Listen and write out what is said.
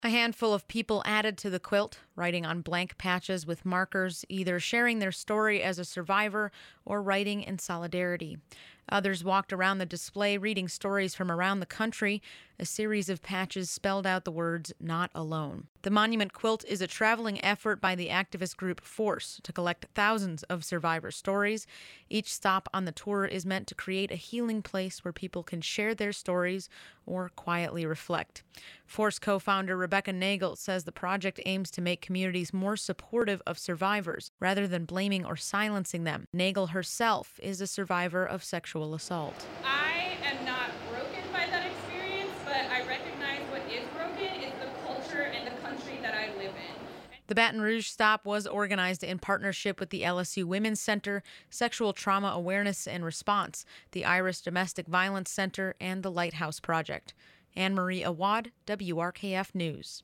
A handful of people added to the quilt, writing on blank patches with markers, either sharing their story as a survivor or writing in solidarity. Others walked around the display reading stories from around the country. A series of patches spelled out the words, "Not Alone." The Monument Quilt is a traveling effort by the activist group Force to collect thousands of survivor stories. Each stop on the tour is meant to create a healing place where people can share their stories or quietly reflect. Force co-founder Rebecca Nagel says the project aims to make communities more supportive of survivors rather than blaming or silencing them. Nagel herself is a survivor of sexual assault. I am not broken by that experience, but I recognize what is broken is the culture and the country that I live in. The Baton Rouge stop was organized in partnership with the LSU Women's Center, Sexual Trauma Awareness and Response, the Iris Domestic Violence Center, and the Lighthouse Project. Anne Marie Awad, WRKF News.